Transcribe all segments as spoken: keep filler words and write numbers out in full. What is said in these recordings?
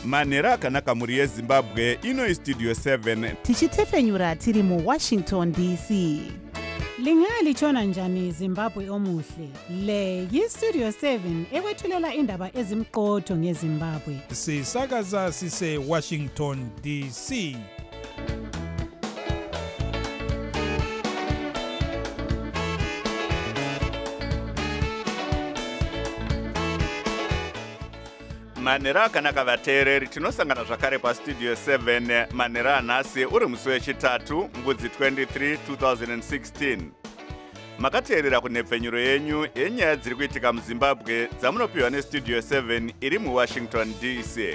manhero akanaka mhuri yezimbabwe. Ino istudio seven tichitefenyura tiri muwashington D C. Lingalitshona njani Zimbabwe omuhle? Le yistudio seven ekwethulela indaba ezimqotho ngeZimbabwe. Sisakaza sise Washington D C. manhero akanaka vateereri, tinosangana zvakare pastudio seven manhero anhasi uri musi wechitatu ngudzi twenty-three two thousand sixteen. Makateerera kunhepfenyuro yenyu yenyaya dziri kuitika muZimbabwe dzamunopiwa nestudio seven iri muWashington D C.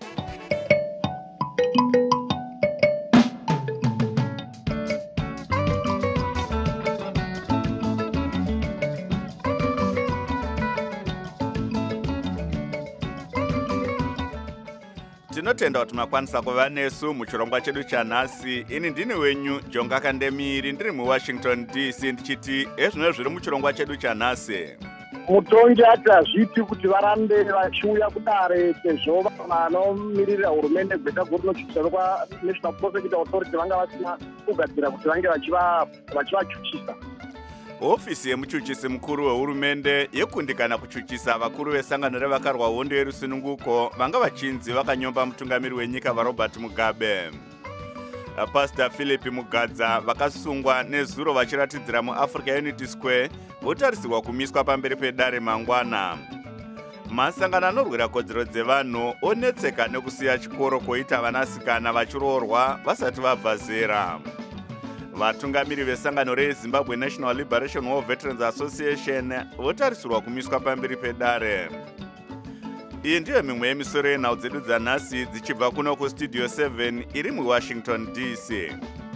Tinotenda kuti makwanisa kuva nesu muchirongwa chedu chanhasi. Ini ndini wenyu Jonga Kandemiri ndiri muWashington D C ndichiti ezvino zviri muchirongwa chedu chanhasi. Mutongi ati hazviti kuti varambe vachiuya kudare sezvo vanomirira hurumende gweta guru rinochuchisa kwa National Prosecutor Authority vanga vasina kugadzira kuti vange vachivachuchisa. Ofisi yemuchuchisi mukuru wehurumende yekundikana kuchuchisa vakuru vesangano revakarwa hondo yerusununguko vanga vachinzi vakanyomba mutungamiri wenyika vaRobert Mugabe. Pastor Philip Mugadza vakasungwa nezuro vachiratidzira muAfrica Unity Square votarisirwa kumiswa pamberi pedare mangwana. Masangano anorwira kodzero dzevanhu onetseka nekusiya chikoro koita vanasikana vachiroorwa vasati vabva zera. Vatungamiri vesangano reZimbabwe National Liberation War Veterans Association votarisirwa kumiswa pamberi pedare. Iyi ndiyo mimwe yemisoro yenhau dzedu dzanhasi dzichibva kuno kustudio seven iri muWashington D C.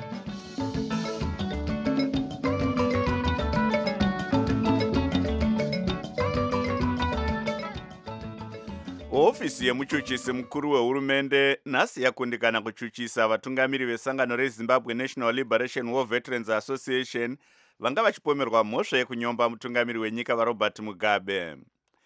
Ofisi yemuchuchisi mukuru wehurumende nhasi yakundikana kuchuchisa vatungamiri vesangano reZimbabwe National Liberation War Veterans Association vanga vachipomerwa mhosva yekunyomba mutungamiri wenyika vaRobert Mugabe.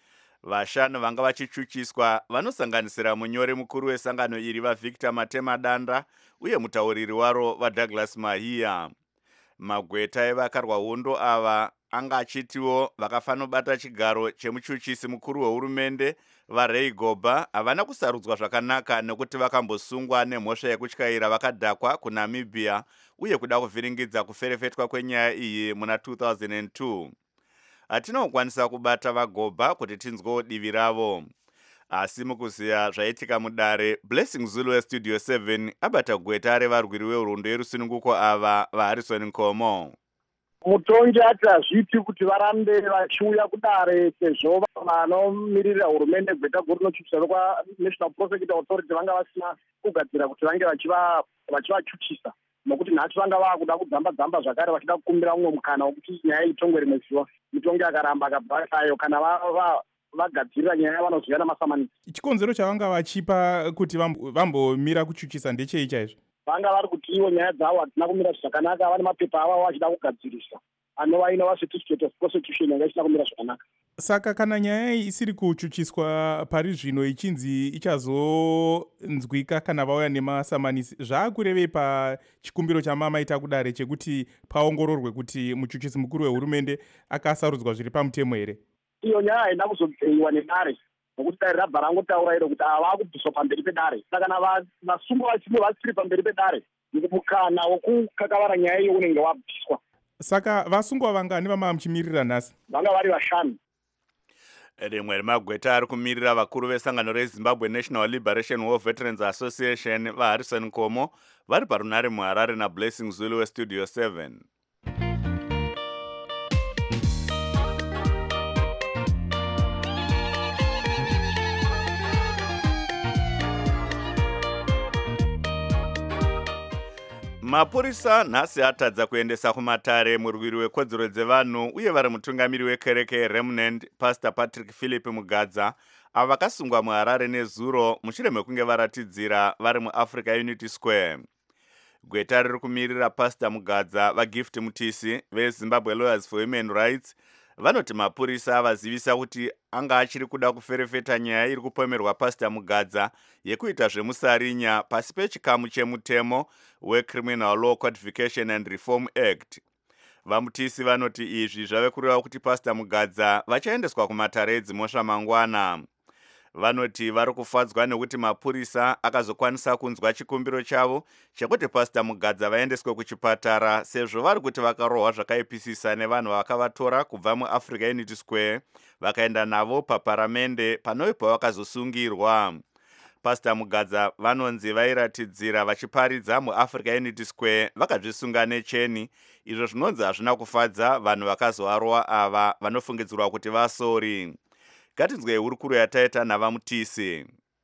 Vashanu vanga vachichuchiswa vanosanganisira munyori mukuru wesangano iri vaVictor Matemadanda uye mutauriri waro vaDouglas Mahia. Magweta evakarwa hondo ava anga achitiwo vakafanobata chigaro chemuchuchisi mukuru wehurumende vaRay Goba havana kusarudzwa zvakanaka nekuti vakambosungwa nemhosva yekutyaira vakadhakwa kuNamibia uye kuda kuvhiringidza kuferefetwa kwenyaya iyi muna two thousand two. Hatina kukwanisa kubata vaGoba kuti tinzwewo divi ravo. Asi mukuziya zvaitika mudare, Blessing Zulu westudio seven abata gweta revarwiri vehondo yerusununguko ava vaHarrison Nkomo. Mutongi ati hazviti kuti varambe vachiuya kudare sezvo vanomirira hurumende gweta guru rinochuchisa kwa National Prosecutor Authority vanga vasina kugadzira kuti vange vachivachuchisa. Nokuti nhasi vanga vakuda kudzamba-dzamba zvakare vachida kukumbira umwe mukana wekuti nyaya itongwe rimwe zuva. Mutongi akaramba akabvasayo kana vagadzirira nyaya vanoziva namasamanisi. Chikonzero chavanga vachipa kuti vambomira kuchuchisa ndechei chaizvo? Vanga vari kuti ivo nyaya dzavo hadzina kumira zvakanaka, vane mapepa avo vachida kugadzirisa anova inova certificate of prosecution yanga isina kumira zvakanaka. Saka kana nyaya iyi isiri kuchuchiswa pari zvino ichinzi ichazonzwika kana vauya nemasamanisi, zvaakurevei pachikumbiro chamamaita kudare chekuti paongororwe kuti muchuchisi mukuru wehurumende akasarudzwa zviri pamutemo here? Iyo nyaya haina kuzobveiwa nedare nokuti dare rabva rangotaura iro kuti ava kubviswa pamberi pedare. Saka kana vasungwa vachinge vasiri pamberi pedare mukana wokukakavara nyaya iyo unenge wabviswa. Saka vasungwa vangani vama muchimirira nhasi? Vanga vari vashanu. Rimwe remagweta ari kumirira vakuru vesangano reZimbabwe National Liberation War Veterans Association vaHarrison Nkomo vari parunare muHarare naBlessing Zulu westudio seven. Mapurisa nhasi atadza kuendesa kumatare murwiri wekodzero dzevanhu uye vari mutungamiri wekereke yeRemnant Pastor Patrick Philip Mugadza ava vakasungwa muHarare nezuro mushure mekunge varatidzira vari muAfrica Unity Square. Gweta riri kumirira Pastor Mugadza vaGift Mutisi veZimbabwe Lawyers for Human Rights vanoti mapurisa avazivisa kuti anga achiri kuda kuferefeta nyaya iri kupomerwa Pastor Mugadza yekuita zvemusarinya pasi pechikamu chemutemo weCriminal Law Codification and Reform Act. Vamutisi vanoti izvi zvave kureva kuti Pastor Mugadza vachaendeswa kumatare edzimhosva mangwana. Vanoti vari kufadzwa nekuti mapurisa akazokwanisa kunzwa chikumbiro chavo chekuti Pastor Mugadza vaendeswe kuchipatara sezvo vari kuti vakarohwa zvakaipisisa nevanhu vakavatora kubva muAfrica Unity Square vakaenda navo paparamende panoipa vakazosungirwa. Pastor Mugadza vanonzi vairatidzira vachiparidza muAfrica Unity Square vakazvisunga necheni, izvo zvinonzi hazvina kufadza vanhu vakazovarohwa ava vanofungidzirwa kuti vasori. Ngatinzwe hurukuro yataita navamutisi.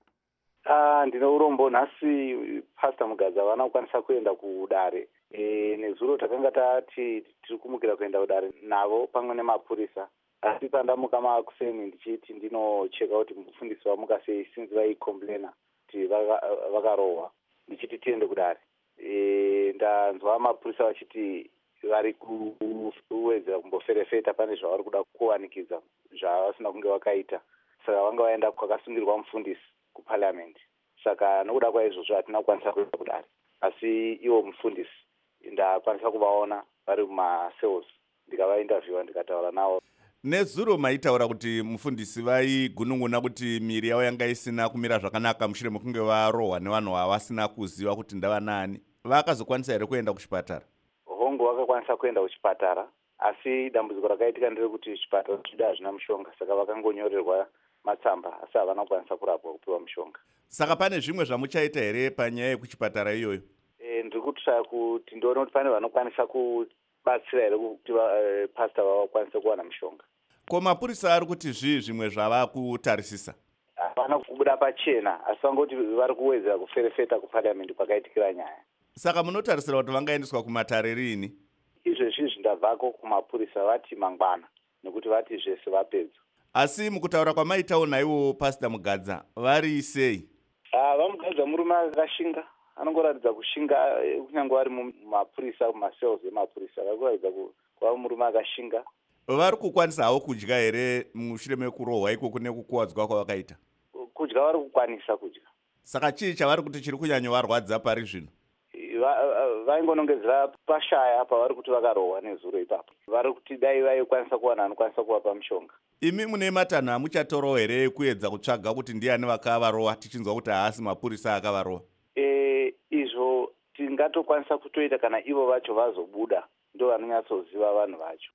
Ah, ndine urombo nhasi Pastor Mugadza vana kukwanisa kuenda kudare. E, nezuro takanga tati tiri kumukira kuenda kudare navo pamwe nemapurisa. Asi pandamuka makuseni ndichiti ndinocheka kuti mufundisi wamuka sei since vaicomplaina kuti vakarohwa. Ndichiti tiende kudare. E, ndanzwa mapurisa vachiti vari kuwedzera kumboferefeta pane zvavari kuda kuwanikidza zvavasina kunge vakaita, saka vanga vaenda kwakasungirwa mufundisi kuparliament. Saka nokuda kwaizvozvo hatina kukwanisa kuenda kudare, asi ivo mufundisi ndakwanisa kuvaona vari mumacells, ndikavainterviewa ndikataura navo. Nezuro maitaura kuti mufundisi vaigunun'una kuti miri yavo yanga isina kumira zvakanaka mushure mekunge varohwa nevanhu vavasina kuziva kuti ndava nani. Vakazokwanisa here kuenda kuchipatara? Hongu vakakwanisa kuenda kuchipatara, asi dambudziko rakaitika nderekuti chipatara chida hazvina mushonga, saka vakangonyorerwa matsamba asi havana kukwanisa kurapwa kupiwa mushonga. Saka pane zvimwe zvamuchaita here panyaya yekuchipatara iyoyo? E, ndiri kutsvaka kuti ndione kuti pane vanokwanisa kubatsira here kuti uh, pastor vakwanise kuwana mushonga. Ko mapurisa ari kuti zvii zvimwe zvava kutarisisa? Havana kubuda pachena, asi vangoti vari kuwedzera kuferefeta kuparliament kwakaitikira nyaya. Saka munotarisira kuti vangaendeswa kumatare rini? Izvezvi ndabvako kumapurisa vati mangwana, nekuti vati zvese vapedza. Asi mukutaura kwamaitawo naiwo Pastor Mugadza vari sei? Ah, vamugadza murume akashinga, anongoratidza kushinga kunyange vari mumapurisa, mumacells emapurisa, vakuratidza kuva murume akashinga. Vari kukwanisa hawo kudya here mushure mekurohwa ikoko nekukuwadzwa kwavakaita? Kudya vari kukwanisa kudya. Saka chii chavari kuti chiri kunyanyovarwadza pari zvino? Vaingonongedzera pashaya pavari kuti vakarohwa nezuro ipapo. Vari kuti dai vaikwanisa kuwana anokwanisa kuvapa mushonga. Imi mune matanho amuchatorowo here kuedza kutsvaga kuti ndiani vakavarohwa tichinzwa kuti haasi mapurisa akavarohwa? E, izvo tingatokwanisa kutoita kana ivo vacho vazobuda, ndo vanonyatsoziva vanhu vacho.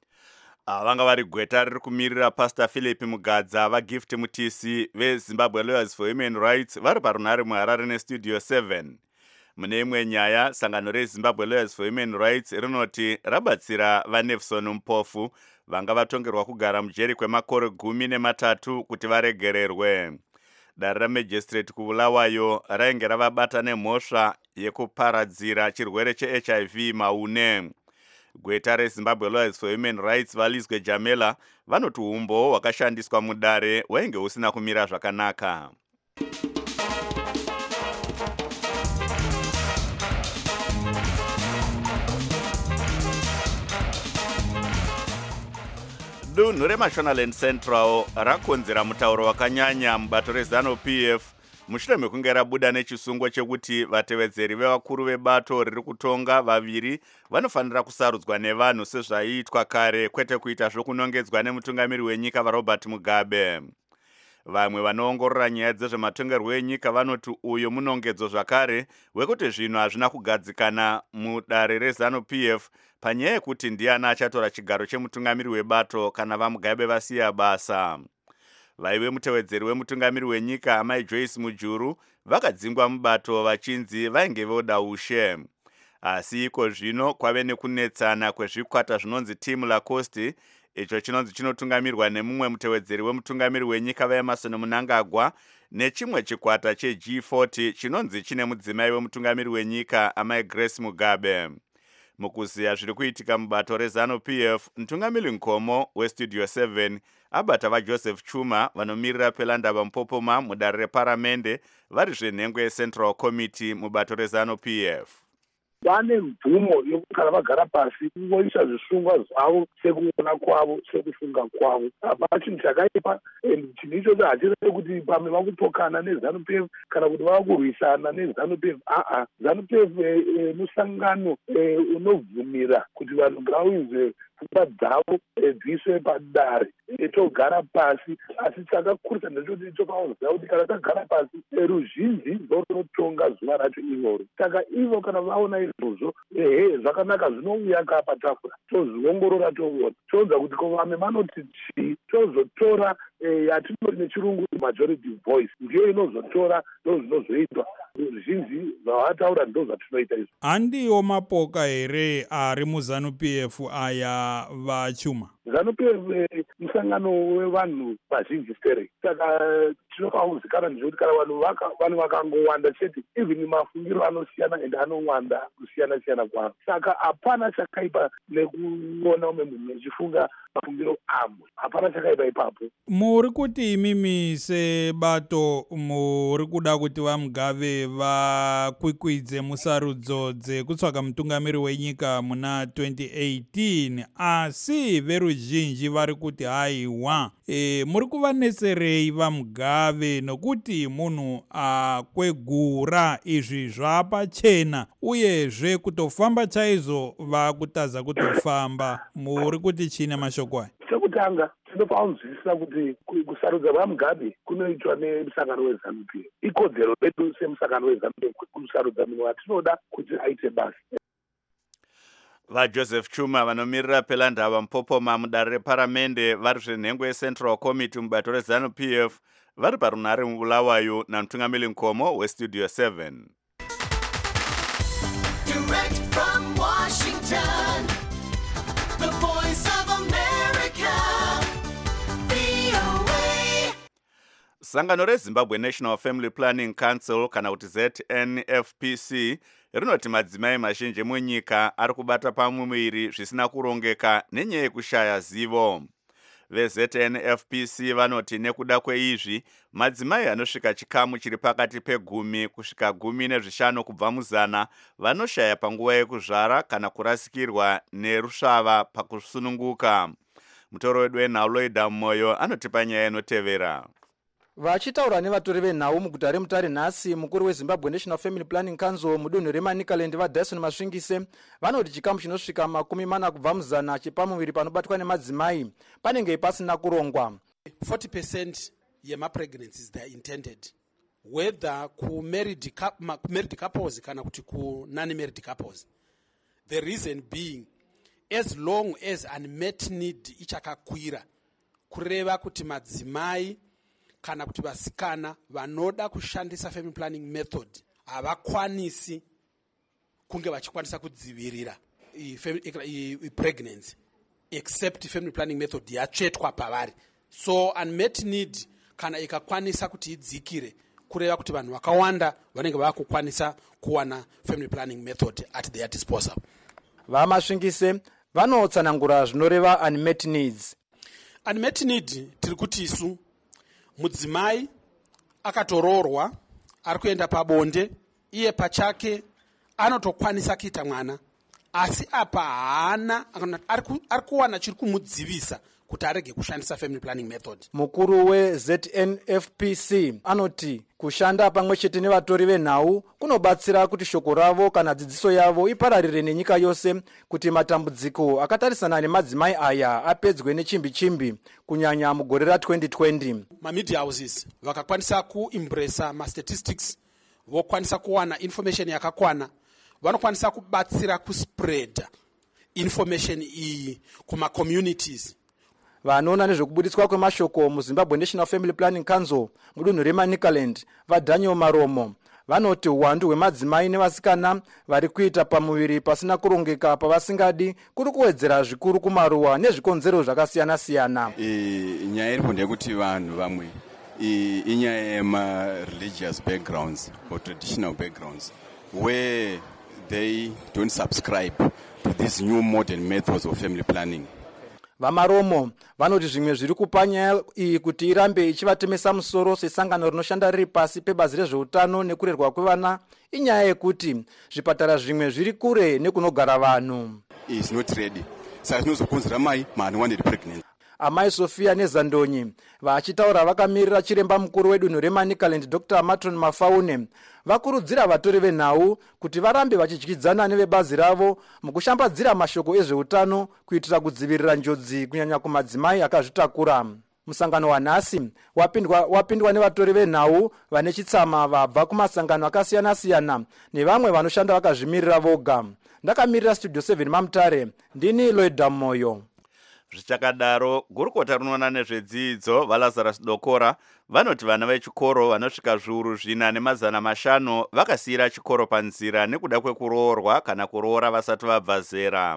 Vanga vari gweta riri kumirira Pastor Philip Mugadza vaGift Mutisi veZimbabwe Lawyers for Human Rights vari parunhare muHarare neStudio seven. Mune imwe nyaya, sangano reZimbabwe Lawyers for Human Rights rinoti rabatsira vaNelson Mpofu vanga vatongerwa kugara mujeri kwemakore gumi nematatu kuti varegererwe. Dare ramagistrate kuBulawayo rainge ravabata nemhosva yekuparadzira chirwere cheH I V maune. Gweta reZimbabwe Lawyers for Human Rights Valizwe Jamela vanoti umbo hwakashandiswa mudare hwainge husina kumira zvakanaka. Dunhu reMashonaland Central rakonzera mutauro wakanyanya mubato reZANU-P F mushure mekunge rabuda nechisungo chekuti vatevedzeri vevakuru vebato riri kutonga vaviri vanofanira kusarudzwa nevanhu sezvaiitwa kare, kwete kuita zvokunongedzwa nemutungamiri wenyika vaRobert Mugabe. Vamwe vanoongorora nyaya dzezvematongerwo enyika vanoti uyo munongedzo zvakare wekuti zvinhu hazvina kugadzikana mudare reZANU-P F panyaya yekuti ndiani achatora chigaro chemutungamiri webato kana vaMugabe vasiya basa. Vaive mutevedzeri wemutungamiri wenyika Amai Joyce Mujuru vakadzingwa mubato vachinzi vainge voda ushe. Asi iko zvino kwave nekunetsana kwezvikwata zvinonzi Team Lacoste, icho chinonzi chinotungamirwa nemumwe mutevedzeri wemutungamiri wenyika vaEmerson Mnangagwa nechimwe chikwata cheG forty chinonzi chine mudzimai wemutungamiri wenyika Amai Grace Mugabe. Mukuziya zviri kuitika mubato reZANU-P F, mtungamiri Nkomo weStudio seven abata vaJoseph Chuma vanomirira Pelandaba Mpopoma mudare reparamende vari zvenhengo yeCentral Committee mubato reZANU-P F. vane mvumo yokuti kana vagara pasi voisa zvisungwa zvavo sekuona kwavo sekufunga kwavo. Hapana chinhu chakaipa, chinhu ichocho hachireve kuti pamwe vakutokana neZANU P F kana kuti vava kurwisana neZANU P F. Aa, ZANU P F musangano unovhumira kuti vanhu ngavaunze pfungwa dzavo dziiswe padare togara pasi. Asi chakakurisa ndechoti tokauziva kuti kana tagara pasi ruzhinji ndorunotonga zuva racho ivoro. Saka ivo kana vaona izvozvo ehe zvakanaka zvinouya kaa patafura tozviongorora toona toudza kuti ko vamwe vanoti chii, tozotora yatinoti nechirungu majority voice ndiyo inozotora ndozvinozoitwa. Zvizhinji zvavataura ndo zvatinoita izvo. Handiwo mapoka here ari muZANU P F aya vachuma? ZANU P F musangano wevanhu vazhinji stere. Saka tinokauzikanwa ndezvekuti kana vanhu vakangowanda chete even mafungiro anosiyana ende anowanda kusiyana siyana kwavo. Saka hapana chakaipa nekuona umwe munhu achifunga mafungiro amwe. Hapana chakaipa ipapo. Muri kuti imimi sebato muri kuda kuti vaMugabe vakwikwidze musarudzo dzekutsvaga mutungamiri wenyika muna twenty eighteen, asi veruzhinji vari kuti haiwa e, muri kuvanetserei vaMugabe nokuti munhu akwegura izvi zvapachena uyezve kutofamba chaizvo vakutaza kutofamba. Muri kuti china mashoko aya? Chekutanga tinofanzwisisa kuti kusarudza vaMugabe kunoitwa nemusangano weZANU P F. Ikodzero yedu semusangano weZANU P F kusarudza munhu watinoda kuti aite basa. VaJoseph Chuma vanomirira Pelandava Mpopoma mudare reparamende vari zvenhengo yeCentral Committee mubato reZANU P F vari parunhare muBulawayo namutungamiri Nkomo weStudio seven. Direct from Washington, the voice of America, V O A. Sangano reZimbabwe National Family Planning Council kana kuti Z N F P C rinoti madzimai mazhinji munyika ari kubata pamuviri zvisina kurongeka nenyaya yekushaya zivo. VeZ N F P C vanoti nekuda kweizvi madzimai anosvika chikamu chiri pakati pegumi kusvika gumi nezvishanu kubva muzana vanoshaya panguva yekuzvara kana kurasikirwa nerusvava pakusununguka. Mutoro wedu weNhauloida Moyo anotipa nyaya inotevera. Vachitaura nevatori venhau muguta reMutare nhasi, mukuru weZimbabwe National Family Planning Council mudunhu reManicaland vaDyson Masvingise vanoti chikamu chinosvika makumi mana kubva muzana chepamuviri panobatwa nemadzimai panenge pasina kurongwa. forty percent yemapregnancies they are intended, whether ku-married couples kana kuti ku-non-married couples. The reason being, as long as unmet need ichakakwira, kureva kuti madzimai kana kuti vasikana vanoda kushandisa family planning method havakwanisi kunge vachikwanisa kudzivirira pregnancy except family planning method yatsvetwa pavari. So unmet need kana ikakwanisa kuti idzikire kureva kuti vanhu vakawanda vanenge vakukwanisa kuwana family planning method at their disposal. VaMasvingise vanotsanangura zvinoreva unmet needs. Unmet need tiri kuti isu mudzimai akatoroorwa ari kuenda pabonde iye pachake anotokwanisa kuita mwana, asi apa haana ari kuwana chiri kumudzivisa kuti arege kushandisa family planning method. Mukuru weZ N F P C anoti kushanda pamwe chete nevatori venhau kunobatsira kuti shoko ravo kana dzidziso yavo ipararire nenyika yose kuti matambudziko akatarisana nemadzimai aya apedzwe nechimbi chimbi kunyanya mugore ra twenty twenty. Mamedia houses vakakwanisa kuimbresa mastatistics, vokwanisa kuwana information yakakwana, vanokwanisa kubatsira kuspread information iyi kuma-communities. Vanoona nezvekubuditswa kwemashoko muZimbabwe National Family Planning Council mudunhu reManicaland vaDaniel Maromo vanoti uwandu hwemadzimai nevasikana vari kuita pamuviri pasina kurongeka pavasingadi kuri kuwedzera zvikuru kumaruwa nezvikonzero zvakasiyana siyana. Nyaya iripo ndeyekuti vanhu vamwe inyaya yema-religious backgrounds or traditional backgrounds where they don't subscribe to these new modern methods of family planning. vamaromo vanoti zvimwe zviri kupa nyaya iyi kuti irambe ichivatemesa musoro sesangano rinoshanda riri pasi pebazi rezveutano nekurerwa kwevana inyaya yekuti zvipatara zvimwe zviri kure nekunogara vanhu. is not ready saka zvinozokonzera mai maanowaniri pregnancy. Amai Sofia Nezandonyi vachitaura vakamirira chiremba mukuru wedunhu reManicaland Doctor Matron Mafaune vakurudzira vatori venhau kuti varambe vachidyidzana nevebazi ravo mukushambadzira mashoko ezveutano kuitira kudzivirira njodzi kunyanya kumadzimai akazvitakura. Musangano wanhasi wapindwa wapindwa nevatori venhau vane chitsama vabva kumasangano akasiyana-siyana nevamwe vanoshanda vakazvimirira voga. Ndakamirira Studio seven Mamutare, ndini Lloyd Moyo. Zvichakadaro, gurukota rinoona nezvedzidzo vaLazarus Dokora vanoti vana vechikoro vanosvika zviuru zvina nemazana mashanu vakasiyira chikoro panzira nekuda kwekuroorwa kana kuroora vasati vabva zera.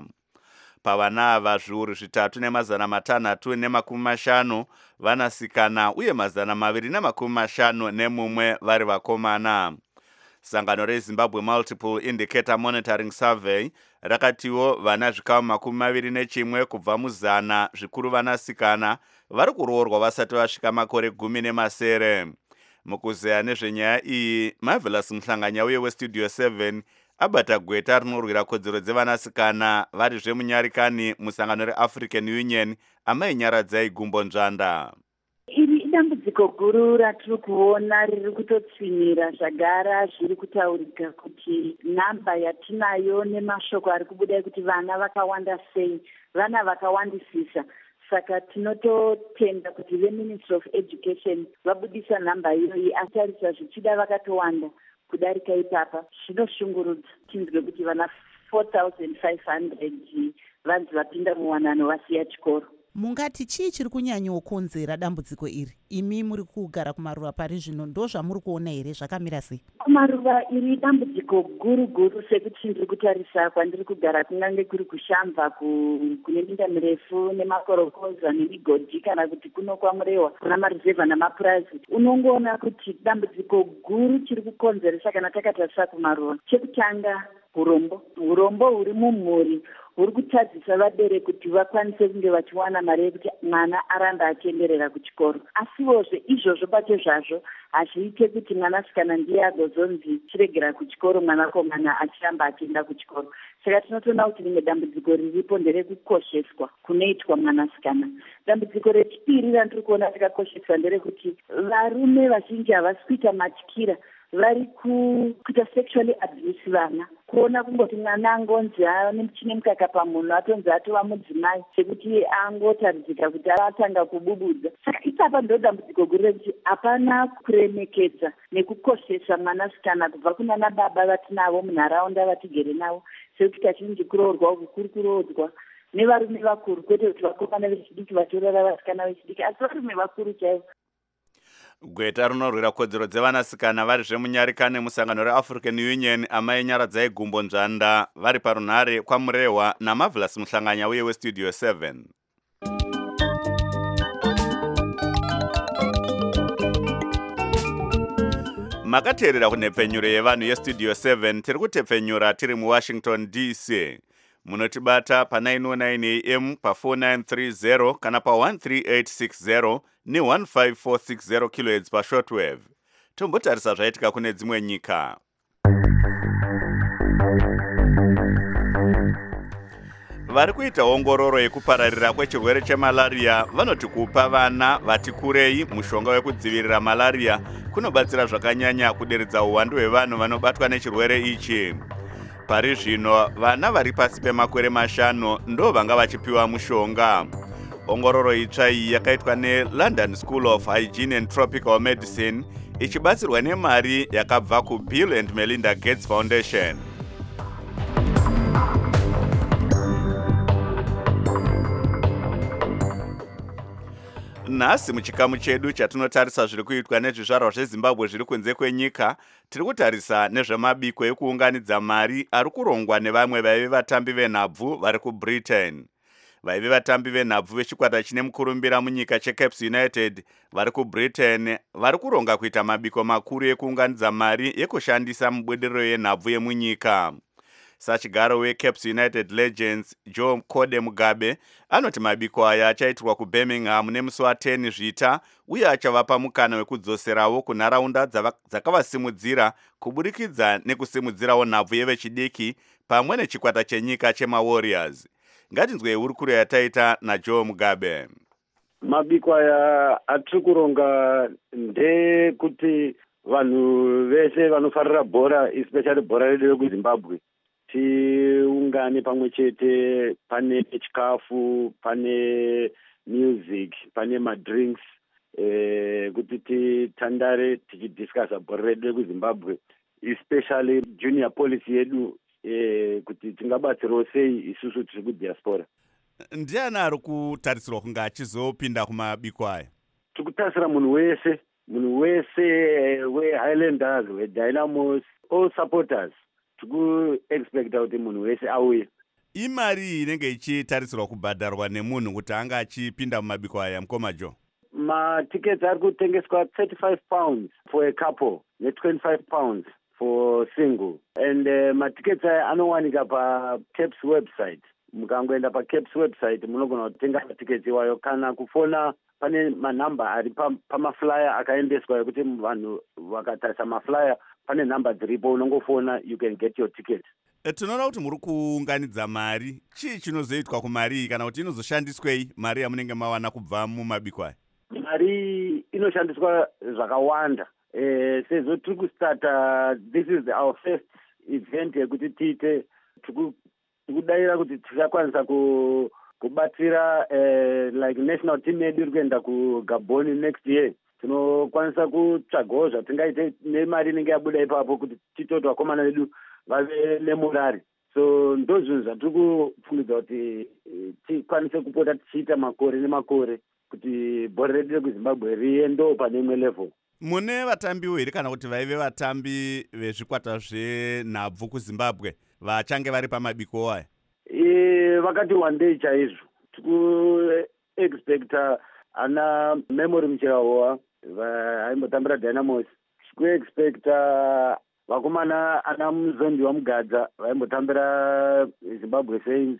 Pavana ava zviuru zvitatu nemazana matanhatu nemakumi mashanu vanasikana uye mazana maviri nemakumi mashanu nemumwe vari vakomana. Sangano reZimbabwe Multiple Indicator Monitoring Survey rakatiwo vana zvikamu makumi maviri nechimwe kubva muzana zvikuru vanasikana vari kuroorwa vasati vasvika makore gumi nemasere. Mukuzeya nezvenyaya iyi, Marvelous Muhlanganya uye weStudio seven abata gweta rinorwira kodzero dzevanasikana vari zvemunyarikani musangano reAfrican Union amai Nyaradzai Gumbo Nzvanda. Iri idambudziko guru ratiri kuona riri kutotsimira zvagara zviri kutaurika kuti namba yatinayo nemashoko ari kubuda kuti vana vakawanda sei, vana vakawandisisa. Saka tinototenda kuti veMinistry of Education vabudisa namba iyoyi atarisa zvichida vakatowanda kudarika ipapa. Zvinoshungurudza tinzwe kuti vana four thousand five hundred vanzi vapinda muwanano vasiya chikoro. Mungati chii chiri kunyanyokonzera dambudziko iri? Imi muri kugara kumaruva pari zvino ndo zvamuri kuona here zvakamira sei? Kumaruva iri dambudziko guru guru sekuti ndiri kutarisa kwandiri kugara kungange kuri kushamba kune minda mirefu nemakorokoza nemigodhi kana kuti kuno kwaMurewa kuna marizevha namapurazi. Unongoona kuti dambudziko guru chiri kukonzeresa kana takatarisa kumaruva. Chekutanga urombo. Urombo huri mumhuri huri kutadzisa vabereki kuti vakwanise kunge vachiwana mari yekuti mwana aramba achienderera kuchikoro. Asivozve izvozvo pacho zvazvo hazviite kuti mwanasikana ndiye agozonzi chiregera kuchikoro mwanakomana achiramba achienda kuchikoro. Saka tinotoona kuti rimwe dambudziko riripo nderekukosheswa kunoitwa mwanasikana. Dambudziko rechipiri randiri kuona rakakosheswa nderekuti varume vazhinji havasi kuita matyira, vari kuita sexually abuse vana. Kuona kungoti mwana angonzi chine mukaka pamunhu atonzi atova mudzimai sekuti angotaridzika kuti atanga kububudza. Saka ipapa ndo dambudziko guru rekuti hapana kuremekedza nekukoshesa mwanasikana kubva kunana baba vatinavo munharaunda vatigere navo, sekuti kazhinji kuroorwa uku kuri kuroorwa nevarume vakuru, kwete kuti vakomana vechidiki vatorora vasikana vechidiki, asi varume vakuru chaivo. Gweta rinorwira kodzero dzevanasikana vari zvemunyarikani musangano reAfrican Union amai Nyaradzai Gumbo Nzvanda vari parunhare kwaMurewa naMarvelous Muhlanganya uye weStudio seven. Makateerera kunhepfenyuro yevanhu yeStudio seven tiri kutepfenyura tiri muWashington D C. Munotibata pa nine oh nine A M pa four nine three zero kana pa one three eight six zero ni one five four six zero kilohertz pa shortwave. Tombotarisa zvaitika kune dzimwe nyika. Vari kuita ongororo yekupararira kwechirwere chemalaria vanoti kupa vana vati kurei mushonga wekudzivirira malaria kunobatsira zvakanyanya kuderedza uwandu hwevanhu vanobatwa nechirwere ichi. Pari zvino vana vari pasi pemakore mashanu ndo vanga vachipiwa mushonga. Ongororo itsva iyi yakaitwa neLondon School of Hygiene and Tropical Medicine ichibatsirwa nemari yakabva kuBill and Melinda Gates Foundation. Nhasi muchikamu chedu chatinotarisa zviri kuitwa nezvizvarwa zveZimbabwe zviri kunze kwenyika, tiri kutarisa nezvemabiko ekuunganidza mari ari kurongwa nevamwe vaive vatambi venhabvu vari kuBritain. Vaive vatambi venhabvu vechikwata chine mukurumbira munyika cheCaps United vari kuBritain vari kuronga kuita mabiko makuru ekuunganidza mari yekushandisa mubudiriro yenhabvu yemunyika. sachigaro weCaps United Legends Joe Kode Mugabe anoti mabiko aya achaitirwa kuBirmingham nemusi wa10 zvita uye achavapa mukana wekudzoserawo kunharaunda dzakavasimudzira kuburikidza nekusimudzirawo nhabvu yevechidiki pamwe nechikwata chenyika chemaWarriors. Ngatinzwe hurukuro yataita naJoe Mugabe. Mabiko aya atiri kuronga ndekuti vanhu vese vanofarira bhora especially bhora redu rekuZimbabwe tiungane pamwe chete, pane chikafu, pane music, pane madrinks eh, kuti titandare tichidiscussa bhora redu rekuZimbabwe especially junior policy yedu eh, kuti tingabatsirawo sei isusu tiri kudiaspora. Ndiani ari kutarisirwa kunge achizopinda kumabiko aya? Tikutarisira munhu wese, munhu wese weHighlanders, weDynamos, all supporters. Tiku-expecta kuti munhu wese auye. Imari inenge ichitarisirwa kubhadharwa nemunhu kuti anga achipinda mumabiko aya, mukoma Joe? Matickets ari kutengeswa thirty-five pounds for a couple ne-twenty-five pounds for single. And uh, matickets aya anowanika paCaps website. Mukangoenda paCaps website munogona kutenga matickets iwayo kana kufona. Pane manhamba ari pamaflyer akaendeswa ekuti vanhu vakatarisa maflyer pane nhamba dziripo unongofona, you can get your ticket. E, tinoona kuti muri kuunganidza mari. Chii chinozoitwa kumari kana kuti inozoshandiswei mari yamunenge mawana kubva mumabiko aya? Mari inoshandiswa zvakawanda. Eh, sezvo tiri kustarta, this is our first event yekuti tiite, tikudayira kuti tichakwanisa ku kubatsira eh, like national team yedu iri kuenda kuGabon next year. Tinokwanisa kutsvagawo zvatingaite nemari inenge yabuda ipapo kuti titoti vakomana vedu vave nemurari. So ndo zvinhu zvatiri kufungidza kuti tikwanise kupota tichiita makore nemakore kuti bhora redu rekuZimbabwe riendewo pane imwe level. Mune vatambiwo here kana kuti vaive vatambi vezvikwata zvenhabvu kuZimbabwe vachange vari pamabiko aya? E, vakati one day chaizvo. Tiku-expecta ana Memory Muchirahowa vaimbotambira Dynamos. Tiku-expecta vakomana ana Muzondi Wamugadza vaimbotambira Zimbabwe Saints.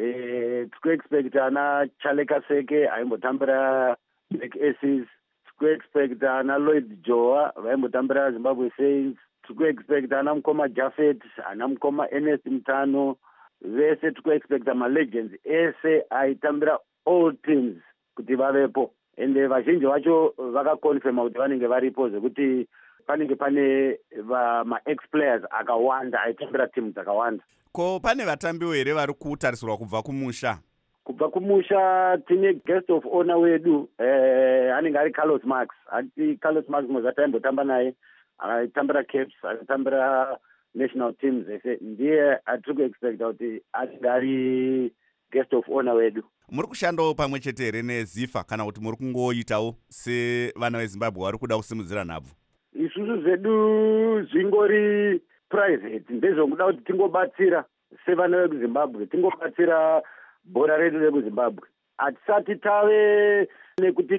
E, tiku-expecta ana Chaleka Seke aimbotambira Black Aces. Tiku-expecta ana Lloyd Joa vaimbotambira Zimbabwe Saints. Tiku-expecta ana Mukoma Jaffet, ana Mukoma Ernest Mutano. Vese tiku-expecta ma-legends ese aitambira all teams kuti vavepo. Ende vazhinji vacho vakakonfirma kuti vanenge varipo zvekuti panenge pane ma-ex-players akawanda aitambira timu dzakawanda. Ko pane vatambiwo here vari kutarisirwa kubva kumusha? Kubva kumusha tine guest of honor wedu eh, anenge ari Carlos Marx. Ati Carlos Marx mozati aimbotamba naye, aitambira Caps, aitambira national teams ese, ndiye atiri kuexpecta kuti anenge ari guest of honor wedu. Muri kushandawo pamwe chete here neZIFA kana kuti muri kungoitawo sevana veZimbabwe vari kuda kusimudzira nhabvu? Isusu zvedu zvingori private, ndezvokuda kuti tingobatsira sevana vekuZimbabwe, tingobatsira bhora redu rekuZimbabwe. Hatisati tave nekuti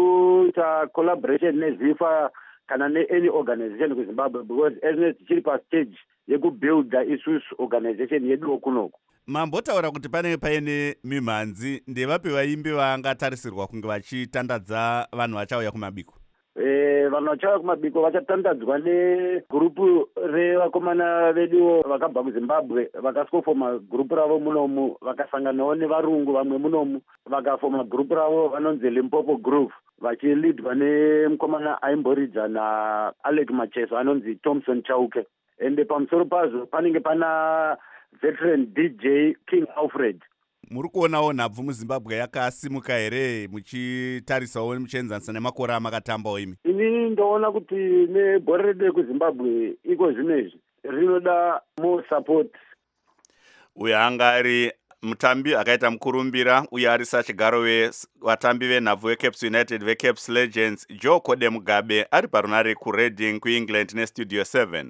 takuita collaboration neZIFA kana ne-any organization kuZimbabwe, because as tichiri pastage yekubuilda isusu organization yedu okunoku. Mambotaura kuti pane paine mimhanzi, ndevapi vaimbi vangatarisirwa kunge vachitandadza vanhu vachauya kumabiko? Eh, vanhu vachauya kumabiko vachatandadzwa negrupu revakomana vedu vakabva kuZimbabwe, vakasofoma grupu ravo munomu, vakasanganawo nevarungu vamwe munomu, vakafoma grupu ravo vanonzi Limpopo Groove, vachilidwa nemukomana aimboridza naAlec Macheso anonzi Thompson Chauke. Ende pamusoro pazvo panenge pana veteran D J King Alfred. Muri kuonawo nhabvu muZimbabwe yakasimuka here muchitarisawo muchienzanisa nemakore amakatambawo imi? Ini ndoona kuti nebhora redu rekuZimbabwe iko zvinezvi rinoda more support. Uyo anga ari mutambi akaita mukurumbira uye ari sachigaro wevatambi venhabvu veCaps United veCaps Legends Joe Kode Mugabe ari parunare kuReading kuEngland neStudio seven.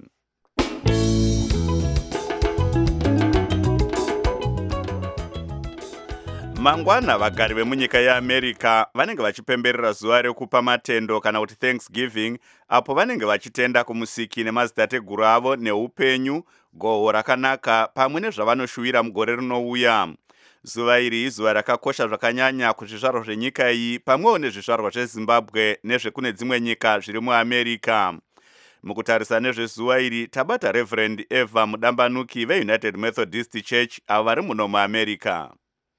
mangwana vagari vemunyika yeamerica vanenge vachipemberera zuva rekupa matendo kana kuti Thanksgiving, apo vanenge vachitenda kumusiki nemadzitateguru avo neupenyu, gohwo rakanaka pamwe nezvavanoshuwira mugore rinouya. Zuva iri izuva rakakosha zvakanyanya kuzvizvarwa zvenyika iyi pamwewo nezvizvarwa zveZimbabwe nezvekune dzimwe nyika zviri muAmerica. Mukutarisa nezvezuva iri tabata Reverend Eva Mudambanuki veUnited Methodist Church avo vari muno muAmerica.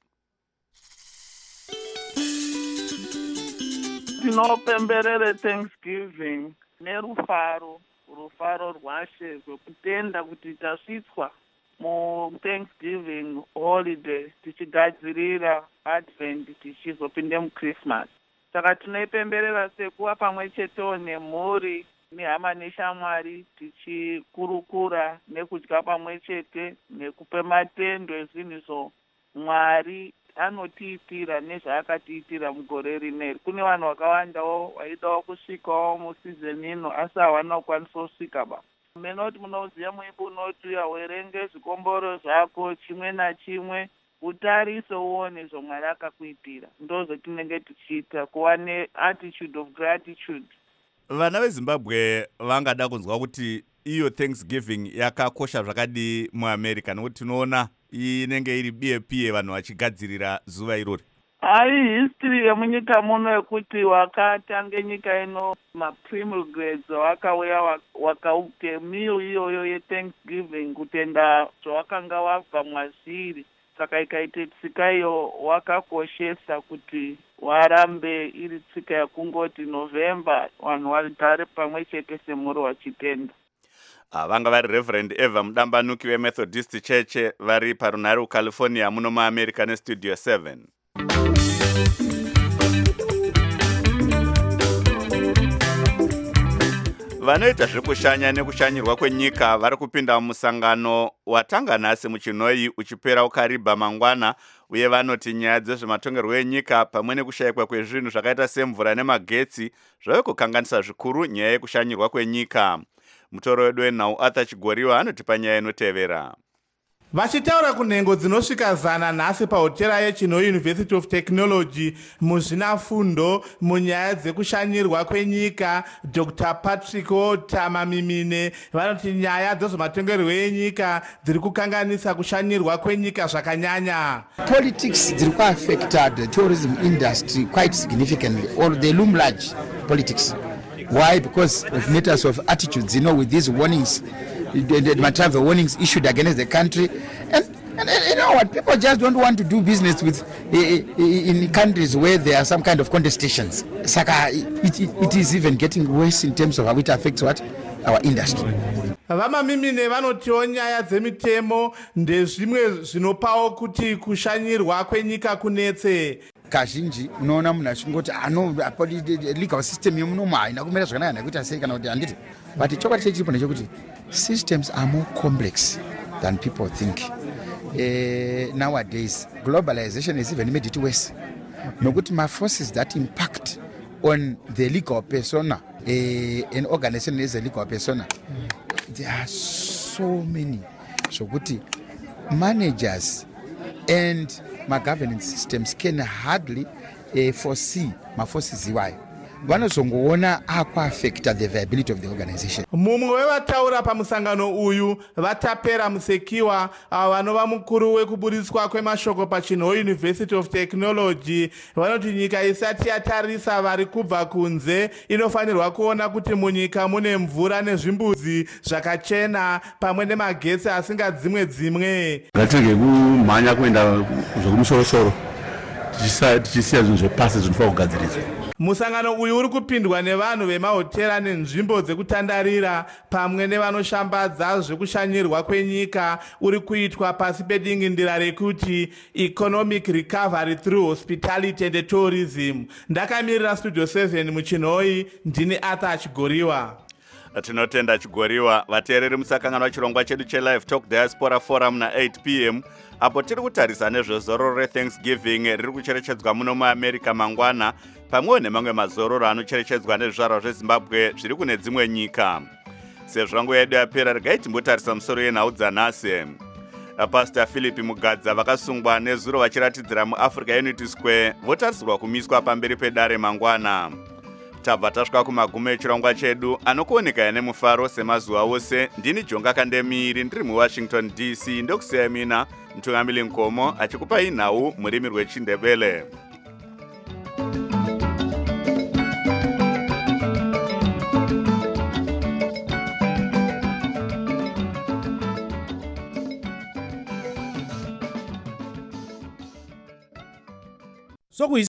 Tinopemberere Thanksgiving nerufaro, rufaro rwashe rwekutenda kuti tasvitswa mu Thanksgiving holiday tichigadzirira Advent tichizopinde mu Christmas. Saka tinoipemberera sekuva pamwe chetewo nemhuri nehama neshamwari tichikurukura nekudya pamwe chete nekupe matendo ezvinhu izvo Mwari anotiitira nezvaakatiitira mugore rineri. Kune vanhu vakawandawo vaidawo kusvikawo musizoni ino asi havana kukwanisa kusvika ba. Menoti munoziva muimbo unoti uyawerenge zvikomboro zvako chimwe nachimwe utarise uone zvaMwari akakuitira. Ndozvatinenge tichiita kuva neattitude of gratitude. Vana veZimbabwe vangada kunzwa kuti iyo Thanksgiving yakakosha zvakadi muAmerica nokuti tinoona inenge iri B P yevanhu vachigadzirira zuva irori. Hai history yemunyika muno yekuti wakatanga nyika ino maprimogres wakauya wakauke meal iyoyo yeThanksgiving kutenda zvawakanga wabva mwazviri. Saka ikaite tsika iyo wakakoshesa kuti warambe iri tsika yakungoti November vanhu vagare pamwe chete semhuri vachitenda. Vanga vari Reverend Eva Mudambanuki veMethodist Church vari parunare California muno muAmerica neStudio seven. Vanoita zvekushanya nekushanyirwa kwenyika vari kupinda mumusangano watanga nhasi muChinoi uchipera ukariba mangwana, uye vanoti nyaya dzezvematongerwo enyika pamwe nekushayikwa kwezvinhu zvakaita semvura nemagetsi zvave kukanganisa zvikuru nyaya yekushanyirwa kwenyika. Mutoro wedu wenhau Arthur Chigoriwa anotipa nyaya inotevera. Vachitaura kunhengo dzinosvika zana nhasi pahotera yeChinoi University of Technology muzvinafundo munyaya dzekushanyirwa kwenyika, Doctor Patrick Tamamimine vanoti nyaya dzezvematongerwo enyika dziri kukanganisa kushanyirwa kwenyika zvakanyanya. Politics dziri kuaffecta the tourism industry quite significantly, or they loom large politics. Why? Because of matters of attitudes, you know, with these warnings, the, the matter of warnings issued against the country, and, and, and you know what, people just don't want to do business with uh, in countries where there are some kind of contestations. Saka, it, it, it is even getting worse in terms of how it affects what our industry. Vamamimine vanotiwo nyaya dzemitemo ndezvimwe zvinopawo kuti kushanyirwa kwenyika kunetse. Kazhinji unoona munhu achingoti ano legal system yemunomu haina kumira zvakanaka nekuti asei kana kuti handiti, but chokwadi chechiripo ndechekuti systems are more complex than people think. Uh, nowadays globalization has even made it worse, nokuti ma-forces that impact on the legal persona, uh, an organization as a legal persona, there are so many. Zvokuti managers and my governance systems can hardly uh, foresee my forces iwayo. Vanozongoona akuaffecta the viability of the organization. Mumwe wevataura pamusangano uyu vatapera Musekiwa vanova mukuru wekuburitswa kwemashoko paChinoi University of Technology vanoti nyika isati yatarisa vari kubva kunze inofanirwa kuona kuti munyika mune mvura nezvimbuzi zvakachena pamwe nemagetsi asingadzimwe dzimwe. Ngatirege kumhanya kuenda zvekumusoro-soro tichisiya zvinhu zvepasi zvinofanira kugadziriswa. Musangano uyu uri kupindwa nevanhu vemahotera nenzvimbo dzekutandarira pamwe nevanoshambadza zvekushanyirwa kwenyika uri kuitwa pasi pedingindira rekuti economic recovery through hospitality and tourism. Ndakamirira Studio seven muChinoi, ndini Arthur Chigoriwa. Tinotenda Chigoriwa. Vateereri musakangano wachirongwa chedu cheLive Talk Diaspora Forum na eight p m apo tiri kutarisa nezvezororo reThanksgiving riri kucherechedzwa muno muAmerica mangwana, pamwewo nemamwe mazororo anocherechedzwa nezvizvarwa zveZimbabwe zviri kune dzimwe nyika. Sezvo nguva yedu yapera, regai timbotarisa musoro yenhau dzanhasi. Pastor Philip Mugadza vakasungwa nezuro vachiratidzira muAfrica Unity Square votarisirwa kumiswa pamberi pedare mangwana. Tabva tasvika kumagumo echirongwa chedu anokuoneka nemufaro semazuva ose. Ndini Jonga Kandemiri ndiri muWashington D C ndokusiyai mina Mtungamiri Nkomo achikupai nhau murimi rweChindebele. So